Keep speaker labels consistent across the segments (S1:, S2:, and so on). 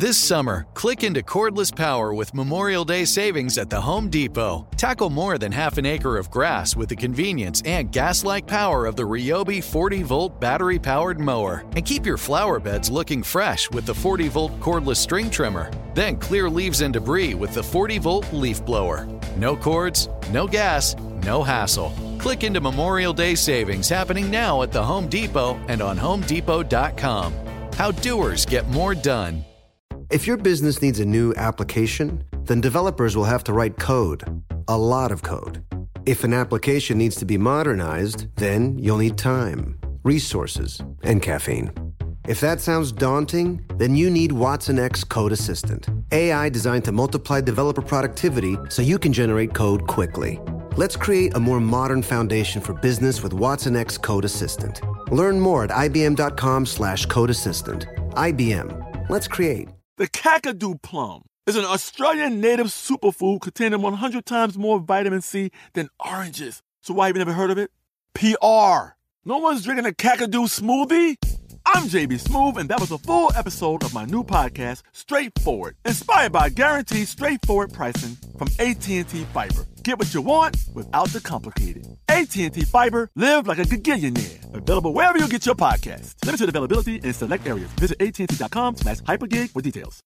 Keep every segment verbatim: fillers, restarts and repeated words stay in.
S1: This summer, click into cordless power with Memorial Day savings at the Home Depot. Tackle more than half an acre of grass with the convenience and gas-like power of the Ryobi forty-volt battery-powered mower. And keep your flower beds looking fresh with the forty-volt cordless string trimmer. Then clear leaves and debris with the forty-volt leaf blower. No cords, no gas, no hassle. Click into Memorial Day savings happening now at the Home Depot and on home depot dot com. How doers get more done.
S2: If your business needs a new application, then developers will have to write code, a lot of code. If an application needs to be modernized, then you'll need time, resources, and caffeine. If that sounds daunting, then you need Watson X Code Assistant, A I designed to multiply developer productivity so you can generate code quickly. Let's create a more modern foundation for business with Watson X Code Assistant. Learn more at ibm.com slash code assistant. I B M. Let's create.
S3: The Kakadu plum is an Australian native superfood containing one hundred times more vitamin C than oranges. So why have you never heard of it? P R. No one's drinking a Kakadu smoothie? I'm J B Smoove, and that was a full episode of my new podcast, Straightforward, inspired by guaranteed straightforward pricing from A T and T Fiber. Get what you want without the complicated. A T and T Fiber, live like a gigillionaire. Available wherever you get your podcasts. Limited availability in select areas. Visit AT&T.com slash hypergig for details.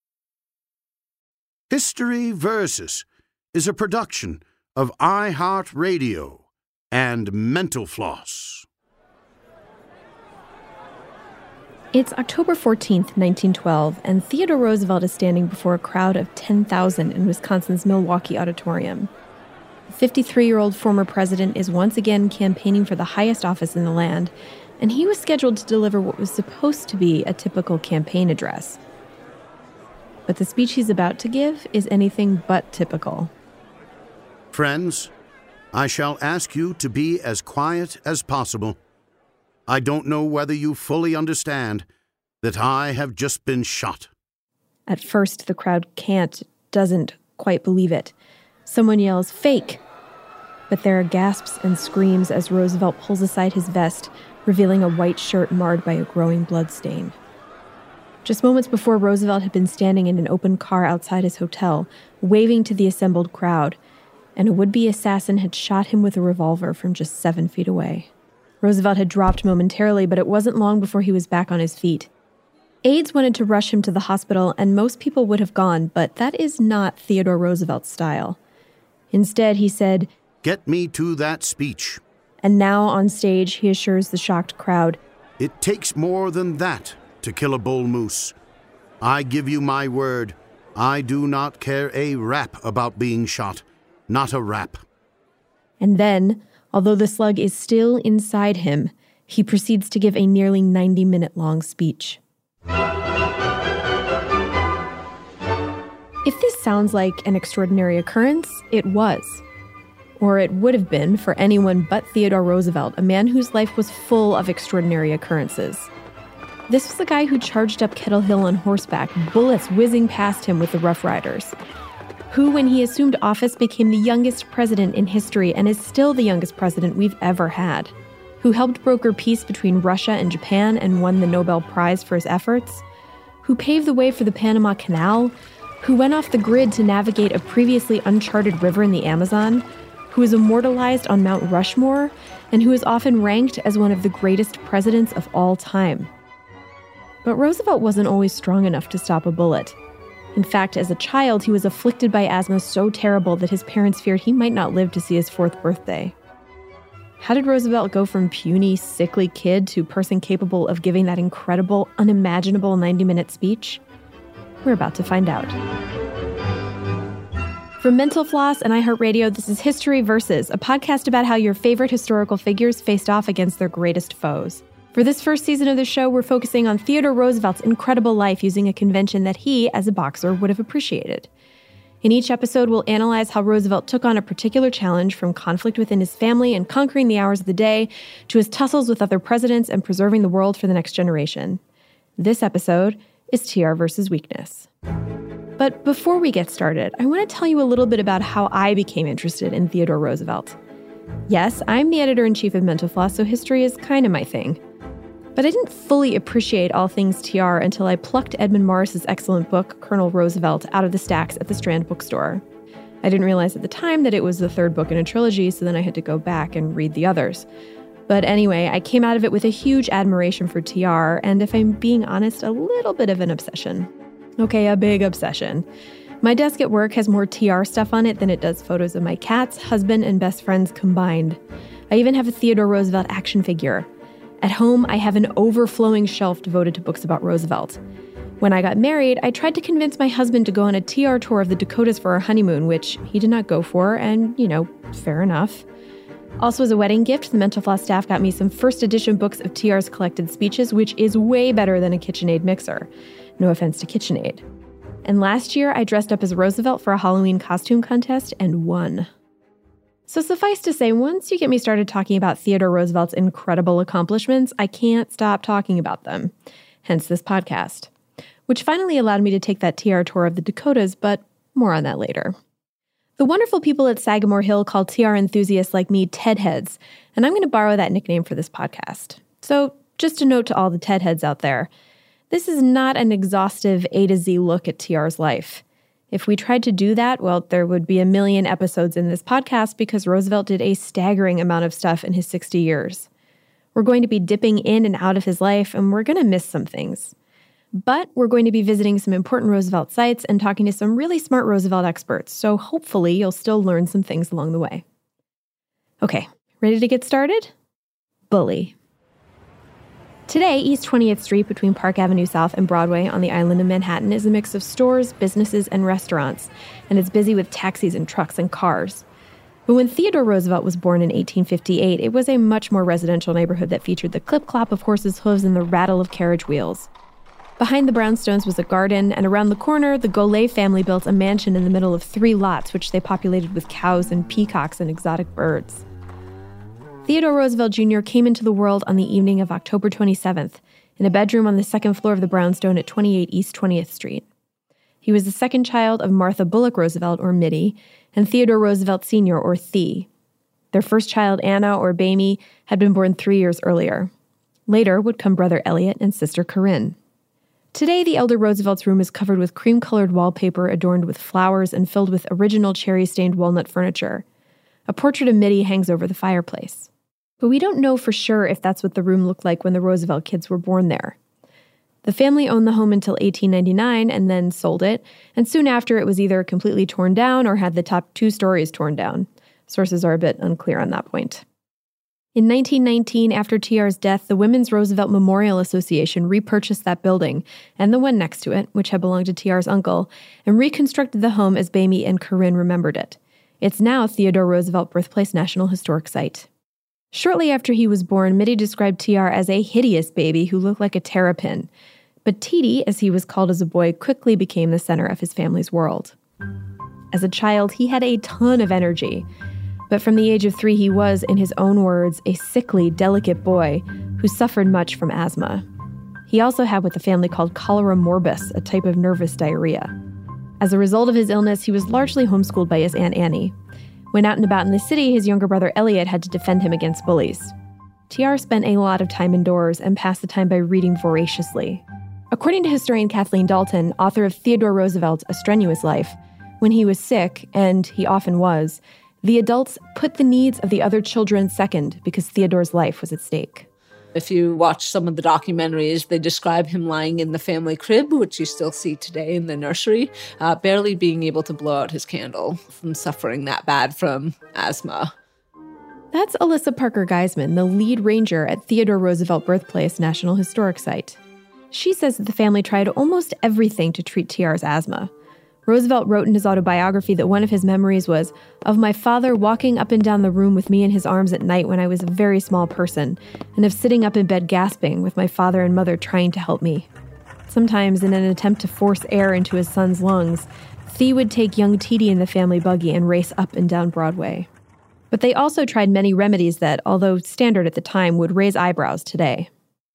S4: History Versus is a production of iHeartRadio and Mental Floss.
S5: It's October fourteenth, nineteen twelve, and Theodore Roosevelt is standing before a crowd of ten thousand in Wisconsin's Milwaukee Auditorium. The fifty-three-year-old former president is once again campaigning for the highest office in the land, and he was scheduled to deliver what was supposed to be a typical campaign address. But the speech he's about to give is anything but typical.
S4: Friends, I shall ask you to be as quiet as possible. I don't know whether you fully understand that I have just been shot.
S5: At first, the crowd can't, doesn't quite believe it. Someone yells, "Fake!" But there are gasps and screams as Roosevelt pulls aside his vest, revealing a white shirt marred by a growing bloodstain. Just moments before, Roosevelt had been standing in an open car outside his hotel, waving to the assembled crowd, and a would-be assassin had shot him with a revolver from just seven feet away. Roosevelt had dropped momentarily, but it wasn't long before he was back on his feet. Aides wanted to rush him to the hospital, and most people would have gone, but that is not Theodore Roosevelt's style. Instead, he said,
S4: "Get me to that speech."
S5: And now on stage, he assures the shocked crowd,
S4: "It takes more than that to kill a bull moose. I give you my word, I do not care a rap about being shot. Not a rap."
S5: And then, although the slug is still inside him, he proceeds to give a nearly ninety-minute-long speech. If this sounds like an extraordinary occurrence, it was. Or it would have been for anyone but Theodore Roosevelt, a man whose life was full of extraordinary occurrences. This was the guy who charged up Kettle Hill on horseback, bullets whizzing past him with the Rough Riders. Who, when he assumed office, became the youngest president in history and is still the youngest president we've ever had. Who helped broker peace between Russia and Japan and won the Nobel Prize for his efforts. Who paved the way for the Panama Canal. Who went off the grid to navigate a previously uncharted river in the Amazon. Who is immortalized on Mount Rushmore, and who is often ranked as one of the greatest presidents of all time. But Roosevelt wasn't always strong enough to stop a bullet. In fact, as a child, he was afflicted by asthma so terrible that his parents feared he might not live to see his fourth birthday. How did Roosevelt go from puny, sickly kid to person capable of giving that incredible, unimaginable ninety-minute speech? We're about to find out. From Mental Floss and iHeartRadio, this is History Versus, a podcast about how your favorite historical figures faced off against their greatest foes. For this first season of the show, we're focusing on Theodore Roosevelt's incredible life using a convention that he, as a boxer, would have appreciated. In each episode, we'll analyze how Roosevelt took on a particular challenge, from conflict within his family and conquering the hours of the day, to his tussles with other presidents and preserving the world for the next generation. This episode is T R versus Weakness. But before we get started, I want to tell you a little bit about how I became interested in Theodore Roosevelt. Yes, I'm the editor-in-chief of Mental Floss, so history is kind of my thing. But I didn't fully appreciate all things T R until I plucked Edmund Morris's excellent book, Colonel Roosevelt, out of the stacks at the Strand bookstore. I didn't realize at the time that it was the third book in a trilogy, so then I had to go back and read the others. But anyway, I came out of it with a huge admiration for T R, and if I'm being honest, a little bit of an obsession. Okay, a big obsession. My desk at work has more T R stuff on it than it does photos of my cats, husband, and best friends combined. I even have a Theodore Roosevelt action figure. At home, I have an overflowing shelf devoted to books about Roosevelt. When I got married, I tried to convince my husband to go on a T R tour of the Dakotas for our honeymoon, which he did not go for, and, you know, fair enough. Also, as a wedding gift, the Mental Floss staff got me some first edition books of T R's collected speeches, which is way better than a KitchenAid mixer. No offense to KitchenAid. And last year, I dressed up as Roosevelt for a Halloween costume contest and won. So suffice to say, once you get me started talking about Theodore Roosevelt's incredible accomplishments, I can't stop talking about them. Hence this podcast, which finally allowed me to take that T R tour of the Dakotas, but more on that later. The wonderful people at Sagamore Hill call T R enthusiasts like me Ted Heads, and I'm going to borrow that nickname for this podcast. So just a note to all the Ted Heads out there. This is not an exhaustive A to Z look at T R's life. If we tried to do that, well, there would be a million episodes in this podcast because Roosevelt did a staggering amount of stuff in his sixty years. We're going to be dipping in and out of his life, and we're going to miss some things. But we're going to be visiting some important Roosevelt sites and talking to some really smart Roosevelt experts, so hopefully you'll still learn some things along the way. Okay, ready to get started? Bully. Today, East twentieth Street between Park Avenue South and Broadway on the island of Manhattan is a mix of stores, businesses, and restaurants, and it's busy with taxis and trucks and cars. But when Theodore Roosevelt was born in eighteen fifty-eight, it was a much more residential neighborhood that featured the clip-clop of horses' hooves and the rattle of carriage wheels. Behind the brownstones was a garden, and around the corner, the Golay family built a mansion in the middle of three lots, which they populated with cows and peacocks and exotic birds. Theodore Roosevelt Junior came into the world on the evening of October twenty-seventh in a bedroom on the second floor of the brownstone at twenty-eight East twentieth Street. He was the second child of Martha Bullock Roosevelt, or Mittie, and Theodore Roosevelt Senior, or Thee. Their first child, Anna, or Bamie, had been born three years earlier. Later would come brother Elliot and sister Corinne. Today, the elder Roosevelt's room is covered with cream-colored wallpaper adorned with flowers and filled with original cherry-stained walnut furniture. A portrait of Mittie hangs over the fireplace. But we don't know for sure if that's what the room looked like when the Roosevelt kids were born there. The family owned the home until eighteen ninety-nine and then sold it, and soon after it was either completely torn down or had the top two stories torn down. Sources are a bit unclear on that point. In nineteen nineteen, after T R's death, the Women's Roosevelt Memorial Association repurchased that building, and the one next to it, which had belonged to T R's uncle, and reconstructed the home as Bamie and Corinne remembered it. It's now Theodore Roosevelt Birthplace National Historic Site. Shortly after he was born, Mittie described T R as a hideous baby who looked like a terrapin. But T-T, as he was called as a boy, quickly became the center of his family's world. As a child, he had a ton of energy. But from the age of three, he was, in his own words, a sickly, delicate boy who suffered much from asthma. He also had what the family called cholera morbus, a type of nervous diarrhea. As a result of his illness, he was largely homeschooled by his Aunt Annie. When out and about in the city, his younger brother Elliot had to defend him against bullies. T R spent a lot of time indoors and passed the time by reading voraciously. According to historian Kathleen Dalton, author of Theodore Roosevelt's A Strenuous Life, when he was sick, and he often was, the adults put the needs of the other children second because Theodore's life was at stake.
S6: If you watch some of the documentaries, they describe him lying in the family crib, which you still see today in the nursery, uh, barely being able to blow out his candle from suffering that bad from asthma.
S5: That's Alyssa Parker Geisman, the lead ranger at Theodore Roosevelt Birthplace National Historic Site. She says that the family tried almost everything to treat T R's asthma. Roosevelt wrote in his autobiography that one of his memories was of my father walking up and down the room with me in his arms at night when I was a very small person, and of sitting up in bed gasping with my father and mother trying to help me. Sometimes, in an attempt to force air into his son's lungs, Thee would take young T-T in the family buggy and race up and down Broadway. But they also tried many remedies that, although standard at the time, would raise eyebrows today.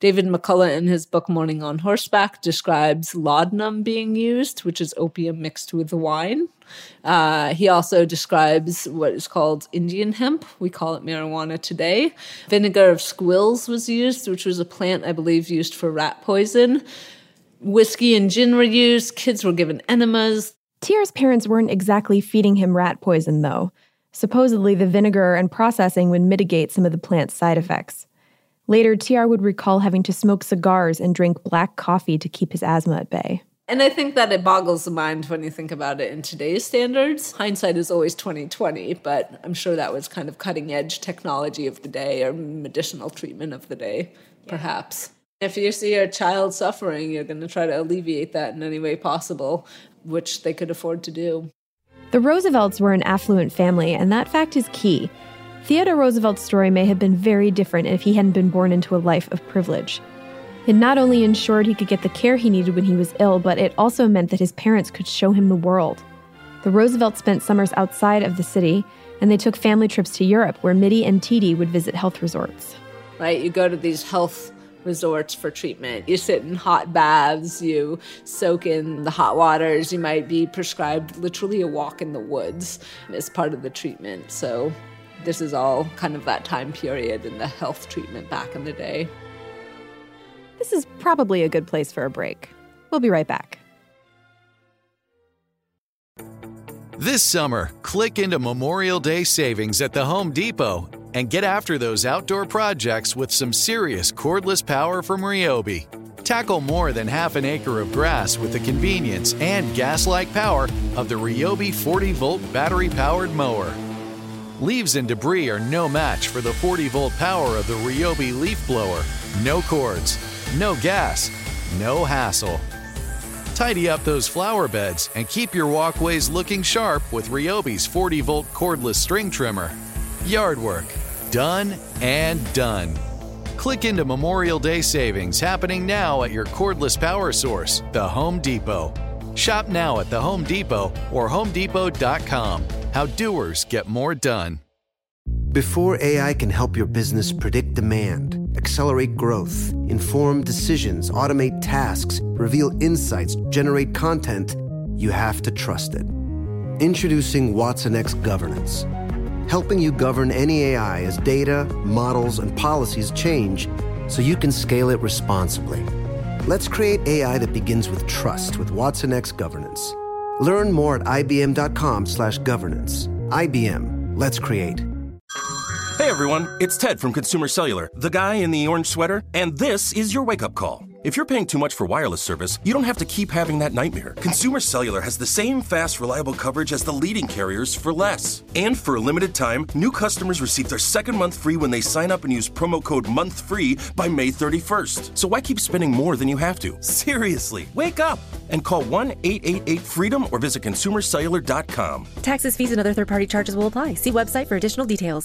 S6: David McCullough, in his book Morning on Horseback, describes laudanum being used, which is opium mixed with wine. Uh, he also describes what is called Indian hemp. We call it marijuana today. Vinegar of squills was used, which was a plant, I believe, used for rat poison. Whiskey and gin were used. Kids were given enemas.
S5: T R's parents weren't exactly feeding him rat poison, though. Supposedly, the vinegar and processing would mitigate some of the plant's side effects. Later, T R would recall having to smoke cigars and drink black coffee to keep his asthma at bay.
S6: And I think that it boggles the mind when you think about it in today's standards. Hindsight is always twenty twenty, but I'm sure that was kind of cutting-edge technology of the day or medicinal treatment of the day, perhaps. If you see a child suffering, you're going to try to alleviate that in any way possible, which they could afford to do.
S5: The Roosevelts were an affluent family, and that fact is key. Theodore Roosevelt's story may have been very different if he hadn't been born into a life of privilege. It not only ensured he could get the care he needed when he was ill, but it also meant that his parents could show him the world. The Roosevelts spent summers outside of the city, and they took family trips to Europe, where Mitty and Teedy would visit health resorts.
S6: Right, you go to these health resorts for treatment. You sit in hot baths, you soak in the hot waters, you might be prescribed literally a walk in the woods as part of the treatment. So this is all kind of that time period in the health treatment back in the day.
S5: This is probably a good place for a break. We'll be right back.
S1: This summer, click into Memorial Day savings at the Home Depot and get after those outdoor projects with some serious cordless power from Ryobi. Tackle more than half an acre of grass with the convenience and gas-like power of the Ryobi forty volt battery-powered mower. Leaves and debris are no match for the forty volt power of the Ryobi leaf blower. No cords, no gas, no hassle. Tidy up those flower beds and keep your walkways looking sharp with Ryobi's forty volt cordless string trimmer. Yard work, done and done. Click into Memorial Day savings happening now at your cordless power source, the Home Depot. Shop now at the Home Depot or home depot dot com. How doers get more done.
S2: Before A I can help your business predict demand, accelerate growth, inform decisions, automate tasks, reveal insights, generate content, you have to trust it. Introducing watsonx Governance, helping you govern any A I as data, models, and policies change so you can scale it responsibly. Let's create A I that begins with trust with watsonx Governance. Learn more at ibm.com slash governance. I B M. Let's create.
S7: Hey everyone, it's Ted from Consumer Cellular, the guy in the orange sweater, and this is your wake-up call. If you're paying too much for wireless service, you don't have to keep having that nightmare. Consumer Cellular has the same fast, reliable coverage as the leading carriers for less. And for a limited time, new customers receive their second month free when they sign up and use promo code MONTHFREE by May thirty-first. So why keep spending more than you have to? Seriously, wake up and call one eight eight eight FREEDOM or visit consumer cellular dot com.
S8: Taxes, fees, and other third-party charges will apply. See website for additional details.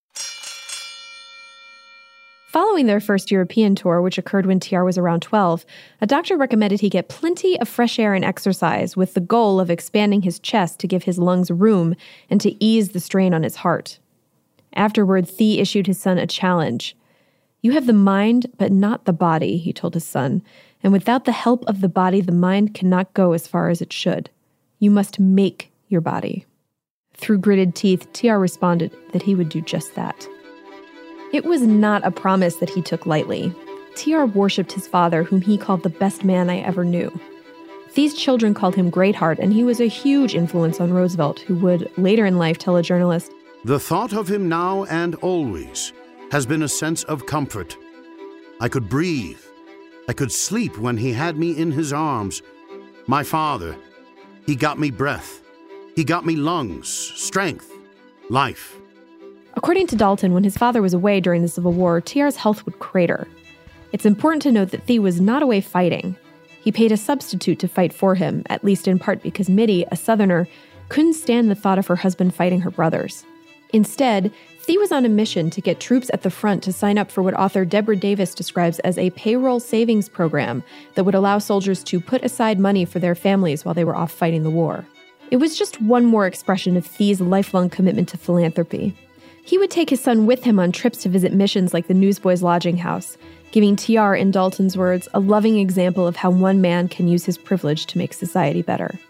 S5: Following their first European tour, which occurred when T R was around twelve, a doctor recommended he get plenty of fresh air and exercise with the goal of expanding his chest to give his lungs room and to ease the strain on his heart. Afterward, Thee issued his son a challenge. "You have the mind, but not the body," he told his son, "and without the help of the body, the mind cannot go as far as it should. You must make your body." Through gritted teeth, T R responded that he would do just that. It was not a promise that he took lightly. T R worshipped his father, whom he called the best man I ever knew. Thee's children called him Greatheart, and he was a huge influence on Roosevelt, who would, later in life, tell a journalist,
S4: "The thought of him now and always has been a sense of comfort. I could breathe. I could sleep when he had me in his arms. My father, he got me breath. He got me lungs, strength, life."
S5: According to Dalton, when his father was away during the Civil War, T R's health would crater. It's important to note that Thee was not away fighting. He paid a substitute to fight for him, at least in part because Mitty, a Southerner, couldn't stand the thought of her husband fighting her brothers. Instead, Thee was on a mission to get troops at the front to sign up for what author Deborah Davis describes as a payroll savings program that would allow soldiers to put aside money for their families while they were off fighting the war. It was just one more expression of Thee's lifelong commitment to philanthropy. He would take his son with him on trips to visit missions like the Newsboys Lodging House, giving T R, in Dalton's words, a loving example of how one man can use his privilege to make society better.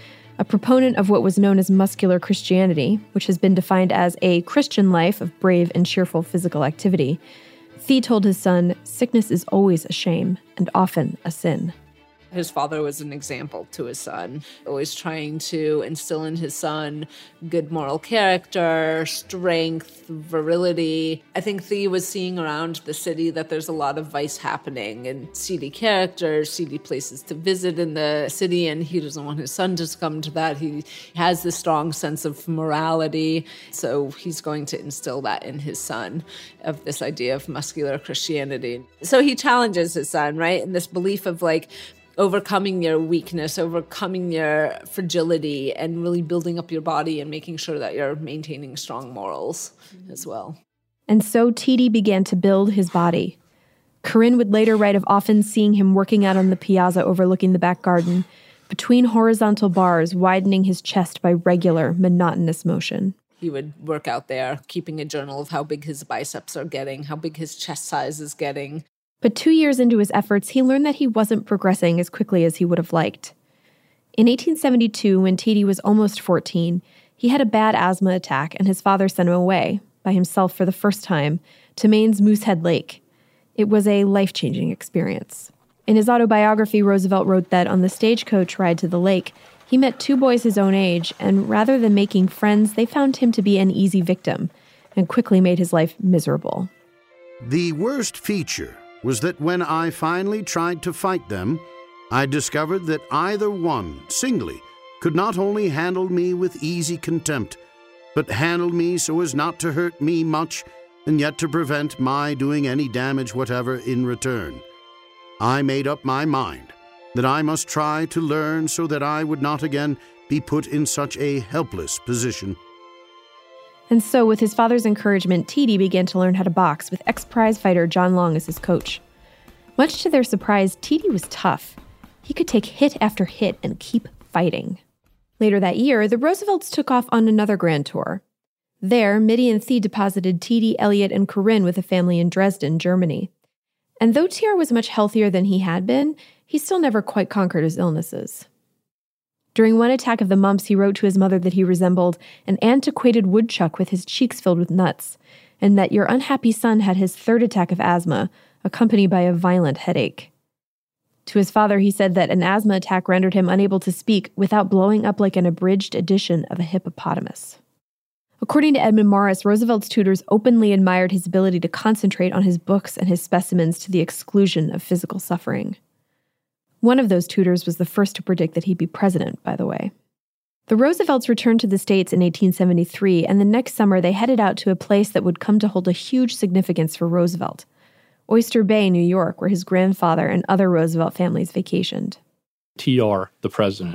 S5: A proponent of what was known as muscular Christianity, which has been defined as a Christian life of brave and cheerful physical activity, Thee told his son, sickness is always a shame and often a sin.
S6: His father was an example to his son, always trying to instill in his son good moral character, strength, virility. I think Thee was seeing around the city that there's a lot of vice happening and seedy characters, seedy places to visit in the city, and he doesn't want his son to succumb to that. He has this strong sense of morality, so he's going to instill that in his son, of this idea of muscular Christianity. So he challenges his son, right, in this belief of like, overcoming your weakness, overcoming your fragility, and really building up your body and making sure that you're maintaining strong morals as well.
S5: And so T D began to build his body. Corinne would later write of often seeing him working out on the piazza overlooking the back garden, between horizontal bars, widening his chest by regular, monotonous motion.
S6: He would work out there, keeping a journal of how big his biceps are getting, how big his chest size is getting.
S5: But two years into his efforts, he learned that he wasn't progressing as quickly as he would have liked. In eighteen seventy-two, when T D was almost fourteen, he had a bad asthma attack, and his father sent him away, by himself for the first time, to Maine's Moosehead Lake. It was a life-changing experience. In his autobiography, Roosevelt wrote that on the stagecoach ride to the lake, he met two boys his own age, and rather than making friends, they found him to be an easy victim, and quickly made his life miserable.
S4: The worst feature was that when I finally tried to fight them, I discovered that either one, singly, could not only handle me with easy contempt, but handle me so as not to hurt me much, and yet to prevent my doing any damage whatever in return. I made up my mind that I must try to learn so that I would not again be put in such a helpless position.
S5: And so, with his father's encouragement, T D began to learn how to box with ex-prize fighter John Long as his coach. Much to their surprise, T D was tough. He could take hit after hit and keep fighting. Later that year, the Roosevelts took off on another grand tour. There, Mitty and Thee deposited T D, Elliot, and Corinne with a family in Dresden, Germany. And though T R was much healthier than he had been, he still never quite conquered his illnesses. During one attack of the mumps, he wrote to his mother that he resembled an antiquated woodchuck with his cheeks filled with nuts, and that your unhappy son had his third attack of asthma, accompanied by a violent headache. To his father, he said that an asthma attack rendered him unable to speak without blowing up like an abridged edition of a hippopotamus. According to Edmund Morris, Roosevelt's tutors openly admired his ability to concentrate on his books and his specimens to the exclusion of physical suffering. One of those tutors was the first to predict that he'd be president, by the way. The Roosevelts returned to the States in eighteen seventy-three, and the next summer they headed out to a place that would come to hold a huge significance for Roosevelt, Oyster Bay, New York, where his grandfather and other Roosevelt families vacationed.
S9: T R, the president,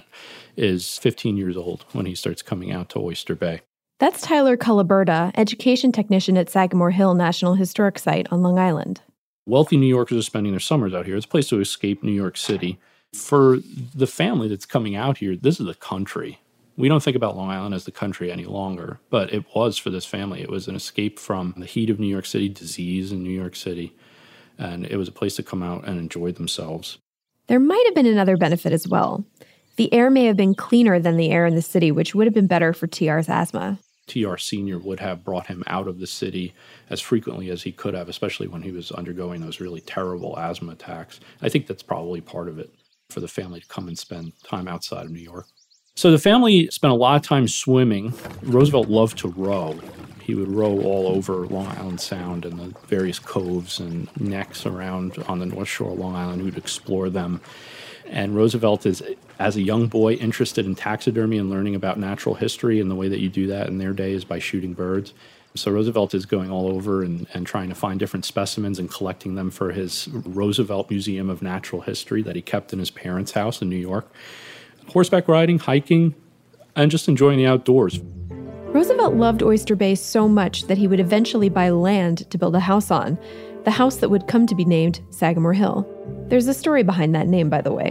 S9: is fifteen years old when he starts coming out to Oyster Bay.
S5: That's Tyler Cullaberta, education technician at Sagamore Hill National Historic Site on Long Island.
S9: Wealthy New Yorkers are spending their summers out here. It's a place to escape New York City. For the family that's coming out here, this is the country. We don't think about Long Island as the country any longer, but it was for this family. It was an escape from the heat of New York City, disease in New York City, and it was a place to come out and enjoy themselves.
S5: There might have been another benefit as well. The air may have been cleaner than the air in the city, which would have been better for T R's asthma.
S9: T R Senior would have brought him out of the city as frequently as he could have, especially when he was undergoing those really terrible asthma attacks. I think that's probably part of it, for the family to come and spend time outside of New York. So the family spent a lot of time swimming. Roosevelt loved to row. He would row all over Long Island Sound and the various coves and necks around on the North Shore of Long Island. He would explore them. And Roosevelt is, as a young boy, interested in taxidermy and learning about natural history, and the way that you do that in their day is by shooting birds. So Roosevelt is going all over and, and trying to find different specimens and collecting them for his Roosevelt Museum of Natural History that he kept in his parents' house in New York. Horseback riding, hiking, and just enjoying the outdoors.
S5: Roosevelt loved Oyster Bay so much that he would eventually buy land to build a house on, the house that would come to be named Sagamore Hill. There's a story behind that name, by the way.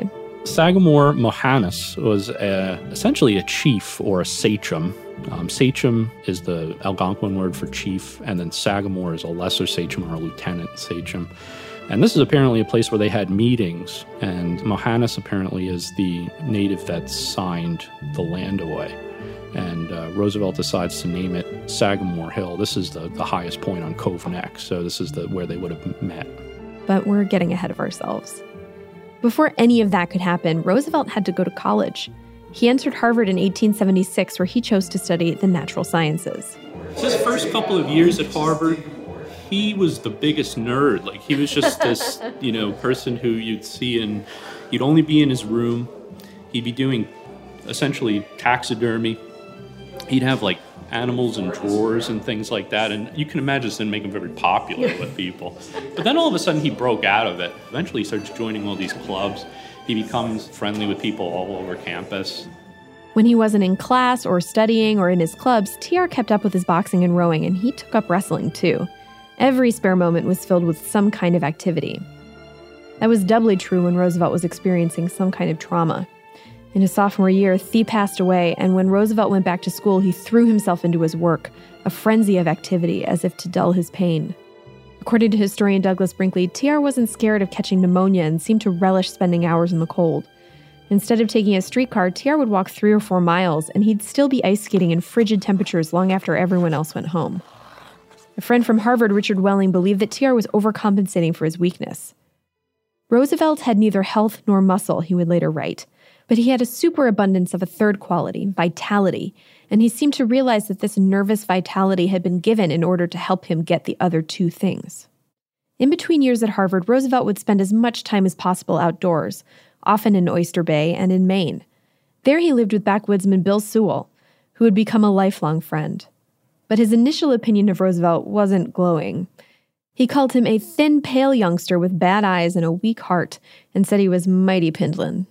S9: Sagamore Mohannis was a, essentially a chief or a sachem. Um, sachem is the Algonquin word for chief, and then Sagamore is a lesser sachem or a lieutenant sachem. And this is apparently a place where they had meetings, and Mohannis apparently is the native that signed the land away. And uh, Roosevelt decides to name it Sagamore Hill. This is the, the highest point on Cove Neck, so this is the where they would have met.
S5: But we're getting ahead of ourselves. Before any of that could happen, Roosevelt had to go to college. He entered Harvard in eighteen seventy-six, where he chose to study the natural sciences.
S9: His first couple of years at Harvard, he was the biggest nerd. Like, he was just this, you know, person who you'd see in, he'd only be in his room. He'd be doing essentially taxidermy. He'd have like animals in drawers and things like that. And you can imagine this didn't make him very popular with people. But then all of a sudden he broke out of it. Eventually he starts joining all these clubs. He becomes friendly with people all over campus.
S5: When he wasn't in class or studying or in his clubs, T R kept up with his boxing and rowing, and he took up wrestling too. Every spare moment was filled with some kind of activity. That was doubly true when Roosevelt was experiencing some kind of trauma. In his sophomore year, Thie passed away, and when Roosevelt went back to school, he threw himself into his work, a frenzy of activity as if to dull his pain. According to historian Douglas Brinkley, T R wasn't scared of catching pneumonia and seemed to relish spending hours in the cold. Instead of taking a streetcar, T R would walk three or four miles, and he'd still be ice skating in frigid temperatures long after everyone else went home. A friend from Harvard, Richard Welling, believed that T R was overcompensating for his weakness. Roosevelt had neither health nor muscle, he would later write. But he had a superabundance of a third quality, vitality, and he seemed to realize that this nervous vitality had been given in order to help him get the other two things. In between years at Harvard, Roosevelt would spend as much time as possible outdoors, often in Oyster Bay and in Maine. There he lived with backwoodsman Bill Sewell, who would become a lifelong friend. But his initial opinion of Roosevelt wasn't glowing. He called him a thin, pale youngster with bad eyes and a weak heart, and said he was mighty pindlin'.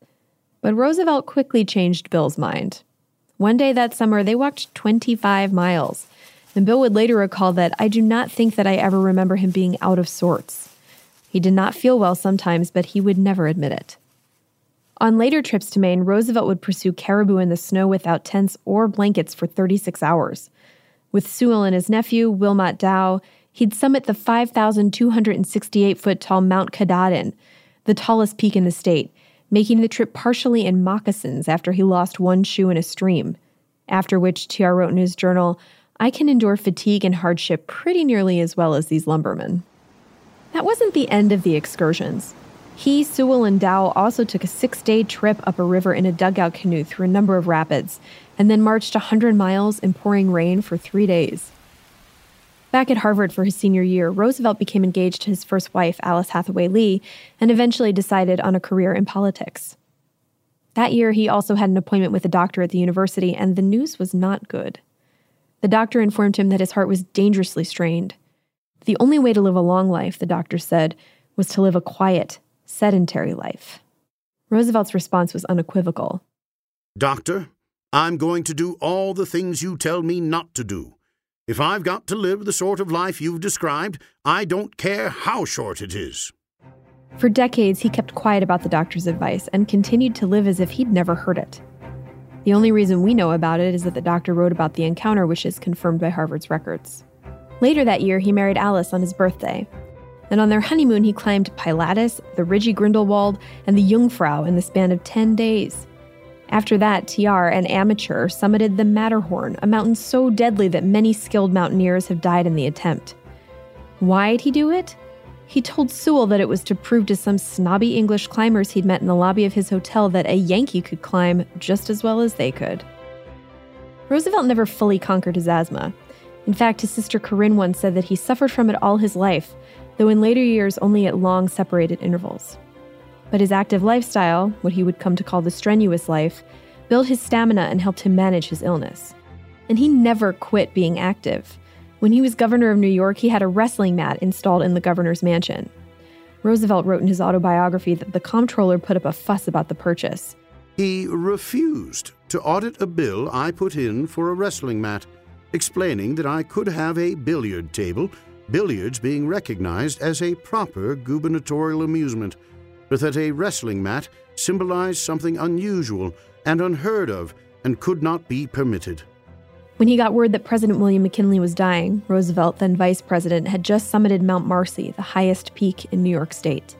S5: But Roosevelt quickly changed Bill's mind. One day that summer, they walked twenty-five miles, and Bill would later recall that, "I do not think that I ever remember him being out of sorts." He did not feel well sometimes, but he would never admit it. On later trips to Maine, Roosevelt would pursue caribou in the snow without tents or blankets for thirty-six hours. With Sewell and his nephew, Wilmot Dow, he'd summit the five thousand two hundred sixty-eight foot tall Mount Katahdin, the tallest peak in the state, making the trip partially in moccasins after he lost one shoe in a stream, after which T R wrote in his journal, "I can endure fatigue and hardship pretty nearly as well as these lumbermen." That wasn't the end of the excursions. He, Sewell, and Dow also took a six-day trip up a river in a dugout canoe through a number of rapids, and then marched one hundred miles in pouring rain for three days. Back at Harvard for his senior year, Roosevelt became engaged to his first wife, Alice Hathaway Lee, and eventually decided on a career in politics. That year, he also had an appointment with a doctor at the university, and the news was not good. The doctor informed him that his heart was dangerously strained. The only way to live a long life, the doctor said, was to live a quiet, sedentary life. Roosevelt's response was unequivocal.
S4: "Doctor, I'm going to do all the things you tell me not to do. If I've got to live the sort of life you've described, I don't care how short it is."
S5: For decades, he kept quiet about the doctor's advice and continued to live as if he'd never heard it. The only reason we know about it is that the doctor wrote about the encounter, which is confirmed by Harvard's records. Later that year, he married Alice on his birthday. And on their honeymoon, he climbed Pilatus, the ridgy Grindelwald, and the Jungfrau in the span of ten days. After that, T R, an amateur, summited the Matterhorn, a mountain so deadly that many skilled mountaineers have died in the attempt. Why'd he do it? He told Sewell that it was to prove to some snobby English climbers he'd met in the lobby of his hotel that a Yankee could climb just as well as they could. Roosevelt never fully conquered his asthma. In fact, his sister Corinne once said that he suffered from it all his life, though in later years only at long separated intervals. But his active lifestyle, what he would come to call the strenuous life, built his stamina and helped him manage his illness. And he never quit being active. When he was governor of New York, he had a wrestling mat installed in the governor's mansion. Roosevelt wrote in his autobiography that the comptroller put up a fuss about the purchase.
S4: "He refused to audit a bill I put in for a wrestling mat, explaining that I could have a billiard table, billiards being recognized as a proper gubernatorial amusement. but that a wrestling mat symbolized something unusual and unheard of and could not be permitted.
S5: When he got word that President William McKinley was dying, Roosevelt, then vice president, had just summited Mount Marcy, the highest peak in New York State.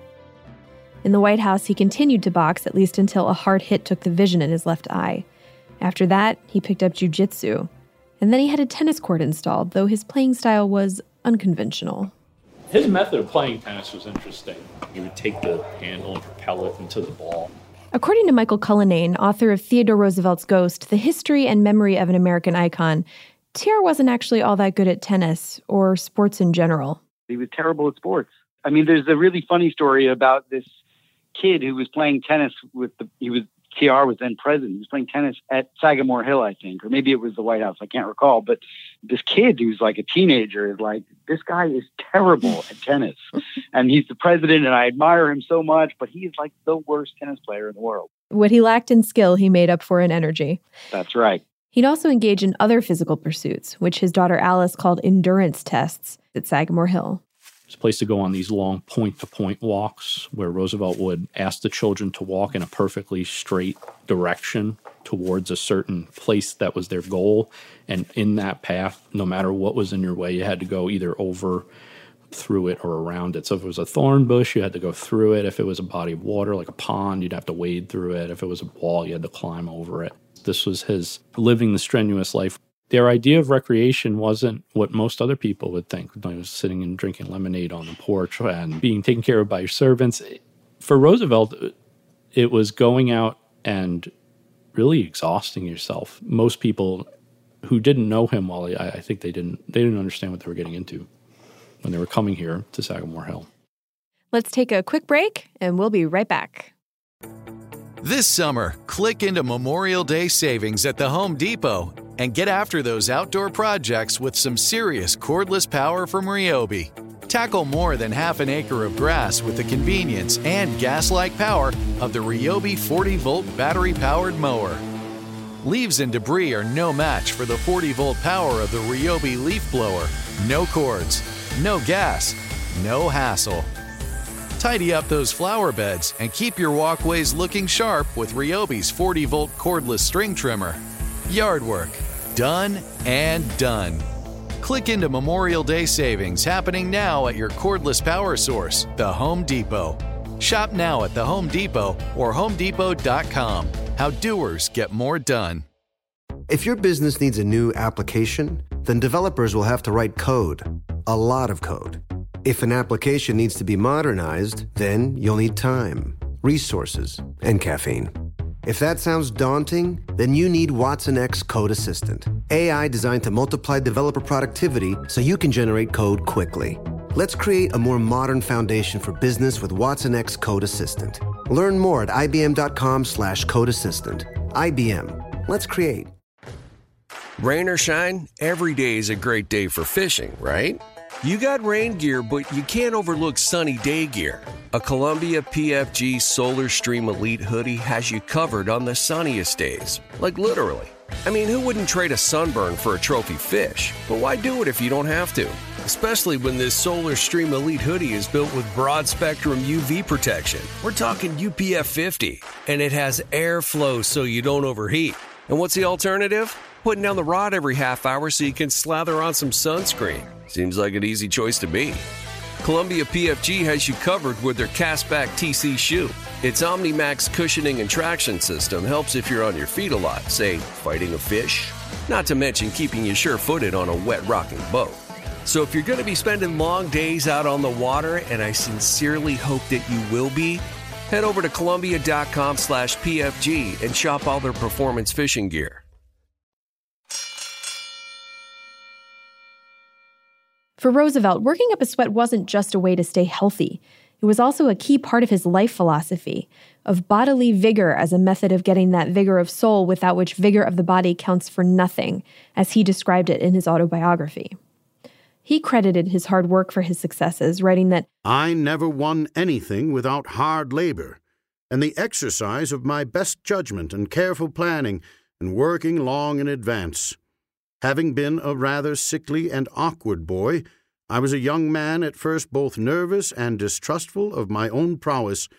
S5: In the White House, he continued to box, at least until a hard hit took the vision in his left eye. After that, he picked up jiu-jitsu. And then he had a tennis court installed, though his playing style was unconventional.
S9: His method of playing tennis was interesting. He would take the handle and propel it into the ball.
S5: According to Michael Cullinane, author of Theodore Roosevelt's Ghost, The History and Memory of an American Icon, T R wasn't actually all that good at tennis or sports in general.
S10: He was terrible at sports. I mean, there's a really funny story about this kid who was playing tennis with the, he was, T R was then president. He was playing tennis at Sagamore Hill, I think, or maybe it was the White House. I can't recall. But this kid who's like a teenager is like, this guy is terrible at tennis. And he's the president, and I admire him so much, but he is like the worst tennis player in the world.
S5: What he lacked in skill, he made up for in energy.
S10: That's right.
S5: He'd also engage in other physical pursuits, which his daughter Alice called endurance tests at Sagamore Hill.
S9: It's a place to go on these long point-to-point walks where Roosevelt would ask the children to walk in a perfectly straight direction towards a certain place that was their goal. And in that path, no matter what was in your way, you had to go either over, through it, or around it. So if it was a thorn bush, you had to go through it. If it was a body of water, like a pond, you'd have to wade through it. If it was a wall, you had to climb over it. This was his living the strenuous life. Their idea of recreation wasn't what most other people would think. It was sitting and drinking lemonade on the porch and being taken care of by your servants. For Roosevelt, it was going out and really exhausting yourself. Most people who didn't know him, well, I, I think they didn't they didn't understand what they were getting into when they were coming here to Sagamore Hill.
S5: Let's take a quick break, and we'll be right back.
S1: This summer, click into Memorial Day savings at the Home Depot and get after those outdoor projects with some serious cordless power from Ryobi. Tackle more than half an acre of grass with the convenience and gas-like power of the Ryobi forty volt battery-powered mower. Leaves and debris are no match for the forty volt power of the Ryobi leaf blower. No cords, no gas, no hassle. Tidy up those flower beds and keep your walkways looking sharp with Ryobi's forty volt cordless string trimmer. Yard work, done and done. Click into Memorial Day savings happening now at your cordless power source, the Home Depot. Shop now at the Home Depot or home depot dot com. How doers get more done.
S2: If your business needs a new application, then developers will have to write code, a lot of code. If an application needs to be modernized, then you'll need time, resources, and caffeine. If that sounds daunting, then you need Watson X Code Assistant, A I designed to multiply developer productivity so you can generate code quickly. Let's create a more modern foundation for business with Watson X Code Assistant. Learn more at ibm.com slash code assistant. I B M. Let's create.
S11: Rain or shine, every day is a great day for fishing, right? You got rain gear, but you can't overlook sunny day gear. A Columbia P F G Solar Stream Elite hoodie has you covered on the sunniest days. Like literally. I mean, who wouldn't trade a sunburn for a trophy fish? But why do it if you don't have to? Especially when this Solar Stream Elite hoodie is built with broad spectrum U V protection. We're talking U P F fifty, and it has airflow so you don't overheat. And what's the alternative? Putting down the rod every half hour so you can slather on some sunscreen. Seems like an easy choice to me. Columbia P F G has you covered with their Castback T C shoe. Its OmniMax cushioning and traction system helps if you're on your feet a lot, say, fighting a fish. Not to mention keeping you sure-footed on a wet rocking boat. So if you're going to be spending long days out on the water, and I sincerely hope that you will be, head over to Columbia.com slash PFG and shop all their performance fishing gear.
S5: For Roosevelt, working up a sweat wasn't just a way to stay healthy. It was also a key part of his life philosophy, of bodily vigor as a method of getting that vigor of soul without which vigor of the body counts for nothing, as he described it in his autobiography. He credited his hard work for his successes, writing that,
S4: I never won anything without hard labor, and the exercise of my best judgment and careful planning, and working long in advance. Having been a rather sickly and awkward boy, I was a young man at first both nervous and distrustful of my own prowess,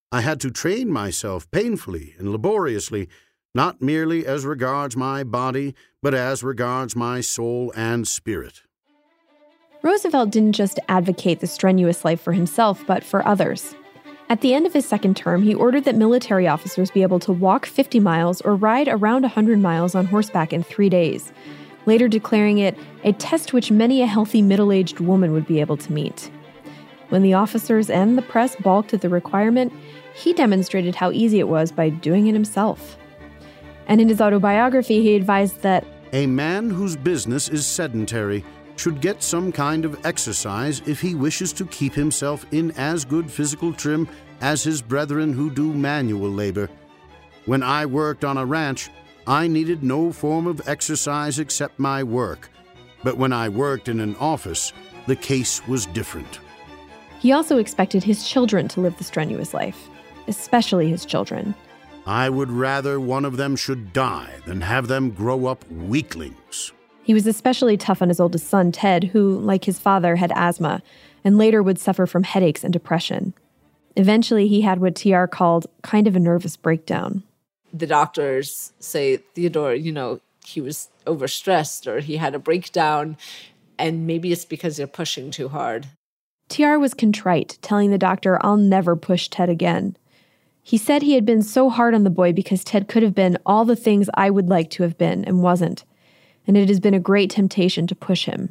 S4: I had to train myself painfully and laboriously, not merely as regards my body, but as regards my soul and spirit.
S5: Roosevelt didn't just advocate the strenuous life for himself, but for others. At the end of his second term, he ordered that military officers be able to walk fifty miles or ride around one hundred miles on horseback in three days, later declaring it a test which many a healthy middle-aged woman would be able to meet. When the officers and the press balked at the requirement, he demonstrated how easy it was by doing it himself. And in his autobiography, he advised that
S4: a man whose business is sedentary should get some kind of exercise if he wishes to keep himself in as good physical trim as his brethren who do manual labor. When I worked on a ranch, I needed no form of exercise except my work. But when I worked in an office, the case was different.
S5: He also expected his children to live the strenuous life, especially his children.
S4: I would rather one of them should die than have them grow up weaklings.
S5: He was especially tough on his oldest son, Ted, who, like his father, had asthma, and later would suffer from headaches and depression. Eventually, he had what T R called kind of a nervous breakdown.
S6: The doctors say, Theodore, you know, he was overstressed or he had a breakdown, and maybe it's because you're pushing too hard.
S5: T R was contrite, telling the doctor, I'll never push Ted again. He said he had been so hard on the boy because Ted could have been all the things I would like to have been and wasn't, and it has been a great temptation to push him.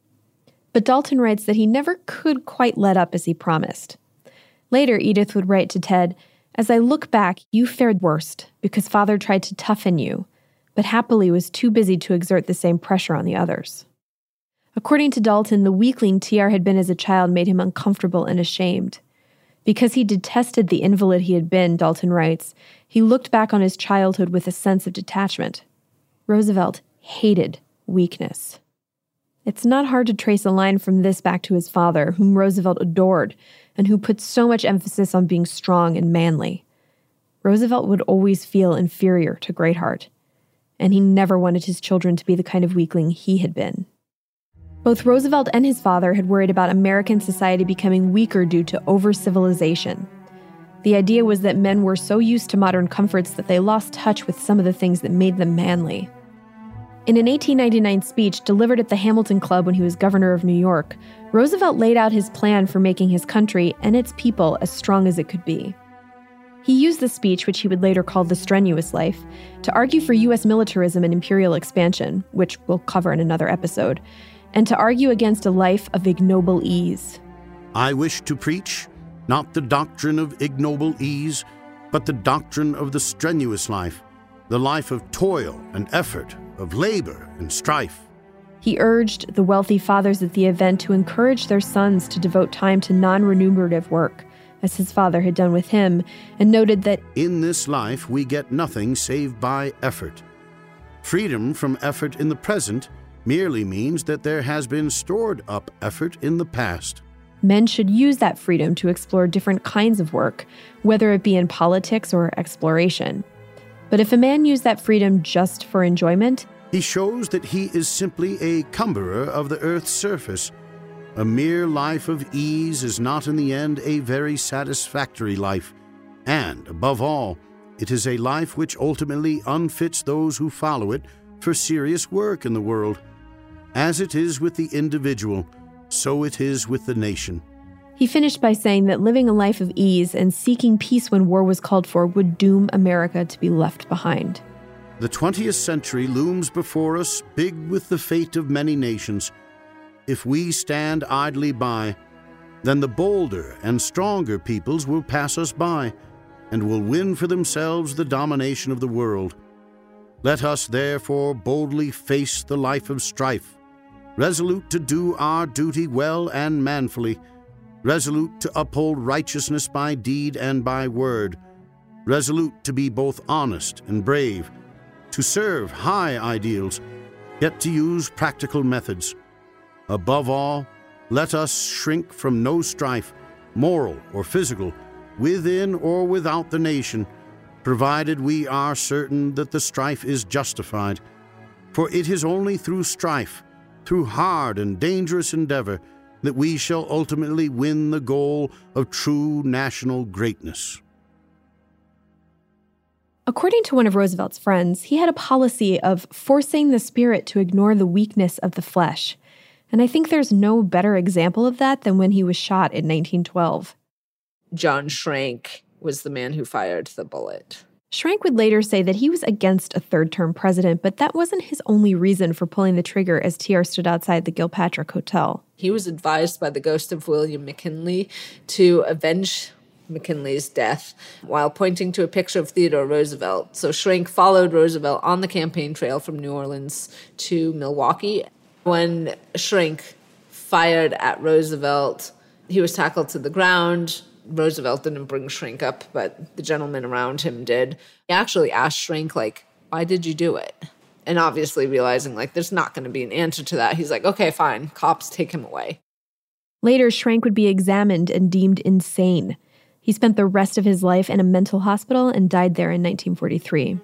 S5: But Dalton writes that he never could quite let up as he promised. Later, Edith would write to Ted, as I look back, you fared worst because Father tried to toughen you, but happily was too busy to exert the same pressure on the others. According to Dalton, the weakling T R had been as a child made him uncomfortable and ashamed. Because he detested the invalid he had been, Dalton writes, he looked back on his childhood with a sense of detachment. Roosevelt hated weakness. It's not hard to trace a line from this back to his father, whom Roosevelt adored, and who put so much emphasis on being strong and manly. Roosevelt would always feel inferior to Greatheart, and he never wanted his children to be the kind of weakling he had been. Both Roosevelt and his father had worried about American society becoming weaker due to over-civilization. The idea was that men were so used to modern comforts that they lost touch with some of the things that made them manly. In an eighteen ninety-nine speech delivered at the Hamilton Club when he was governor of New York, Roosevelt laid out his plan for making his country and its people as strong as it could be. He used the speech, which he would later call the strenuous life, to argue for U S militarism and imperial expansion, which we'll cover in another episode, and to argue against a life of ignoble ease.
S4: I wish to preach not the doctrine of ignoble ease, but the doctrine of the strenuous life, the life of toil and effort, of labor and strife.
S5: He urged the wealthy fathers at the event to encourage their sons to devote time to non-remunerative work, as his father had done with him, and noted that
S4: in this life we get nothing save by effort. Freedom from effort in the present merely means that there has been stored up effort in the past.
S5: Men should use that freedom to explore different kinds of work, whether it be in politics or exploration. But if a man used that freedom just for enjoyment,
S4: he shows that he is simply a cumberer of the earth's surface. A mere life of ease is not in the end a very satisfactory life, and, above all, it is a life which ultimately unfits those who follow it for serious work in the world. As it is with the individual, so it is with the nation.
S5: He finished by saying that living a life of ease and seeking peace when war was called for would doom America to be left behind.
S4: The twentieth century looms before us, big with the fate of many nations. If we stand idly by, then the bolder and stronger peoples will pass us by and will win for themselves the domination of the world. Let us therefore boldly face the life of strife, resolute to do our duty well and manfully, resolute to uphold righteousness by deed and by word, resolute to be both honest and brave, to serve high ideals, yet to use practical methods. Above all, let us shrink from no strife, moral or physical, within or without the nation, provided we are certain that the strife is justified. For it is only through strife, through hard and dangerous endeavor, that we shall ultimately win the goal of true national greatness.
S5: According to one of Roosevelt's friends, he had a policy of forcing the spirit to ignore the weakness of the flesh. And I think there's no better example of that than when he was shot in nineteen twelve.
S6: John Schrank was the man who fired the bullet.
S5: Schrank would later say that he was against a third-term president, but that wasn't his only reason for pulling the trigger as T R stood outside the Gilpatrick Hotel.
S6: He was advised by the ghost of William McKinley to avenge McKinley's death while pointing to a picture of Theodore Roosevelt. So Schrank followed Roosevelt on the campaign trail from New Orleans to Milwaukee. When Schrank fired at Roosevelt, he was tackled to the ground. Roosevelt didn't bring Schrank up, but the gentleman around him did. He actually asked Schrank, like, why did you do it? And obviously realizing, like, there's not going to be an answer to that, he's like, okay, fine, cops, take him away.
S5: Later, Schrank would be examined and deemed insane. He spent the rest of his life in a mental hospital and died there in nineteen forty-three.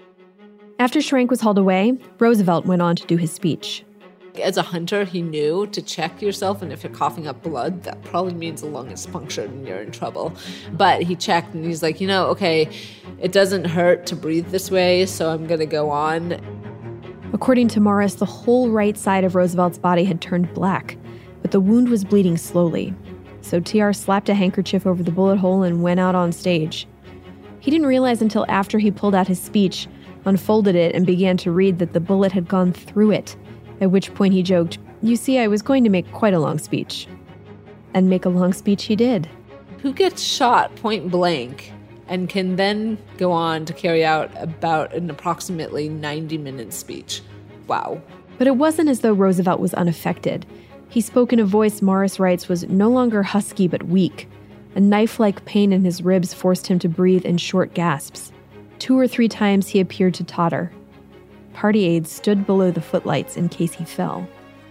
S5: After Schrank was hauled away, Roosevelt went on to do his speech.
S6: As a hunter, he knew to check yourself, and if you're coughing up blood, that probably means a lung is punctured and you're in trouble. But he checked, and he's like, you know, okay, it doesn't hurt to breathe this way, so I'm going to go on.
S5: According to Morris, the whole right side of Roosevelt's body had turned black, but the wound was bleeding slowly. So T R slapped a handkerchief over the bullet hole and went out on stage. He didn't realize until after he pulled out his speech, unfolded it, and began to read that the bullet had gone through it. At which point he joked, you see, I was going to make quite a long speech. And make a long speech he did.
S6: Who gets shot point blank and can then go on to carry out about an approximately ninety-minute speech? Wow.
S5: But it wasn't as though Roosevelt was unaffected. He spoke in a voice Morris writes was no longer husky but weak. A knife-like pain in his ribs forced him to breathe in short gasps. Two or three times he appeared to totter. Party aides stood below the footlights in case he fell.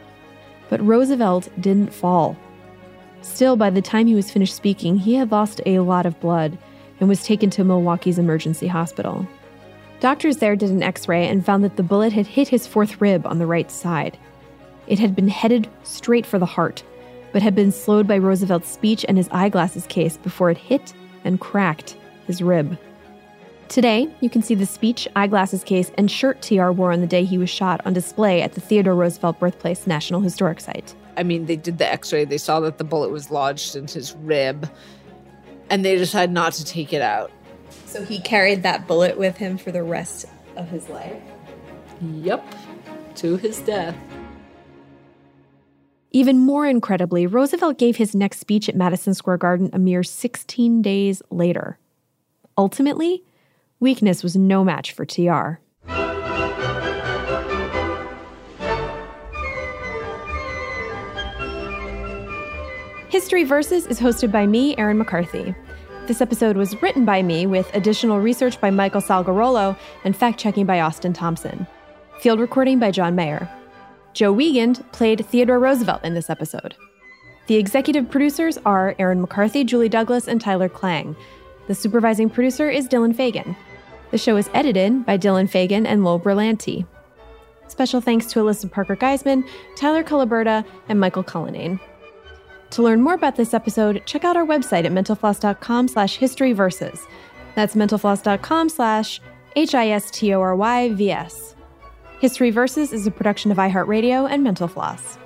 S5: But Roosevelt didn't fall. Still, by the time he was finished speaking, he had lost a lot of blood and was taken to Milwaukee's emergency hospital. Doctors there did an x-ray and found that the bullet had hit his fourth rib on the right side. It had been headed straight for the heart, but had been slowed by Roosevelt's speech and his eyeglasses case before it hit and cracked his rib. Today, you can see the speech, eyeglasses case, and shirt T R wore on the day he was shot on display at the Theodore Roosevelt Birthplace National Historic Site.
S6: I mean, they did the x-ray, they saw that the bullet was lodged in his rib, and they decided not to take it out.
S5: So he carried that bullet with him for the rest of his life?
S6: Yep, to his death.
S5: Even more incredibly, Roosevelt gave his next speech at Madison Square Garden a mere sixteen days later. Ultimately, weakness was no match for T R. History Versus is hosted by me, Erin McCarthy. This episode was written by me with additional research by Michael Salgarolo and fact-checking by Austin Thompson. Field recording by John Mayer. Joe Wiegand played Theodore Roosevelt in this episode. The executive producers are Erin McCarthy, Julie Douglas, and Tyler Klang. The supervising producer is Dylan Fagan. The show is edited by Dylan Fagan and Lowell Berlanti. Special thanks to Alyssa Parker-Geisman, Tyler Cullaberta, and Michael Cullinane. To learn more about this episode, check out our website at mentalfloss.com slash historyversus. That's mentalfloss.com slash H-I-S-T-O-R-Y-V-S. History Versus is a production of iHeartRadio and Mental Floss.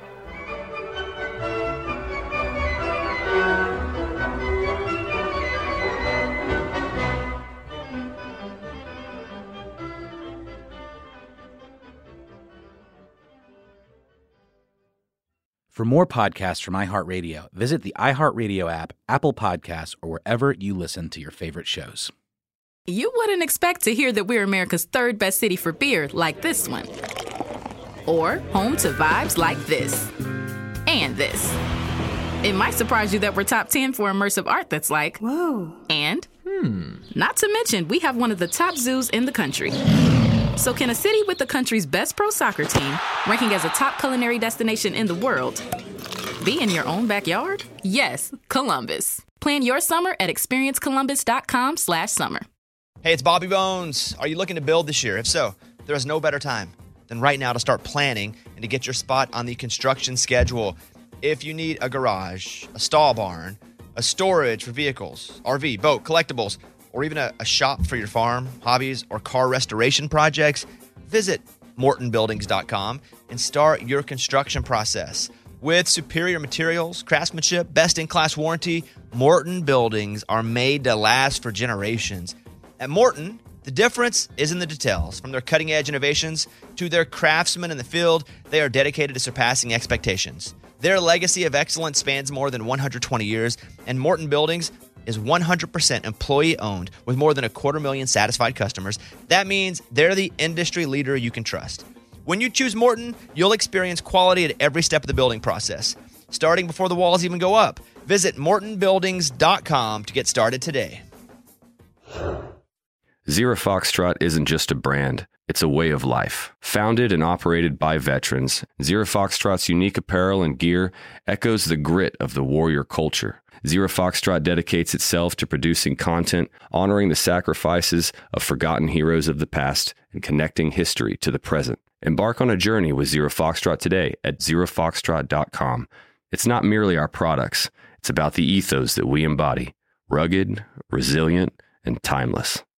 S12: For more podcasts from iHeartRadio, visit the iHeartRadio app, Apple Podcasts, or wherever you listen to your favorite shows.
S13: You wouldn't expect to hear that we're America's third best city for beer like this one. Or home to vibes like this. And this. It might surprise you that we're top ten for immersive art that's like, whoa. And, hmm, not to mention, we have one of the top zoos in the country. So can a city with the country's best pro soccer team, ranking as a top culinary destination in the world, be in your own backyard? Yes, Columbus. Plan your summer at experience columbus dot com slash summer.
S14: Hey, it's Bobby Bones. Are you looking to build this year? If so, there is no better time than right now to start planning and to get your spot on the construction schedule. If you need a garage, a stall barn, a storage for vehicles, R V, boat, collectibles, or even a, a shop for your farm, hobbies, or car restoration projects, visit Morton Buildings dot com and start your construction process. With superior materials, craftsmanship, best-in-class warranty, Morton Buildings are made to last for generations. At Morton, the difference is in the details. From their cutting-edge innovations to their craftsmen in the field, they are dedicated to surpassing expectations. Their legacy of excellence spans more than one hundred twenty years, and Morton Buildings is one hundred percent employee-owned with more than a quarter million satisfied customers. That means they're the industry leader you can trust. When you choose Morton, you'll experience quality at every step of the building process, starting before the walls even go up. Visit Morton Buildings dot com to get started today.
S15: Zero Foxtrot isn't just a brand, it's a way of life. Founded and operated by veterans, Zero Foxtrot's unique apparel and gear echoes the grit of the warrior culture. Zero Foxtrot dedicates itself to producing content, honoring the sacrifices of forgotten heroes of the past, and connecting history to the present. Embark on a journey with Zero Foxtrot today at zero foxtrot dot com. It's not merely our products, it's about the ethos that we embody. Rugged, resilient, and timeless.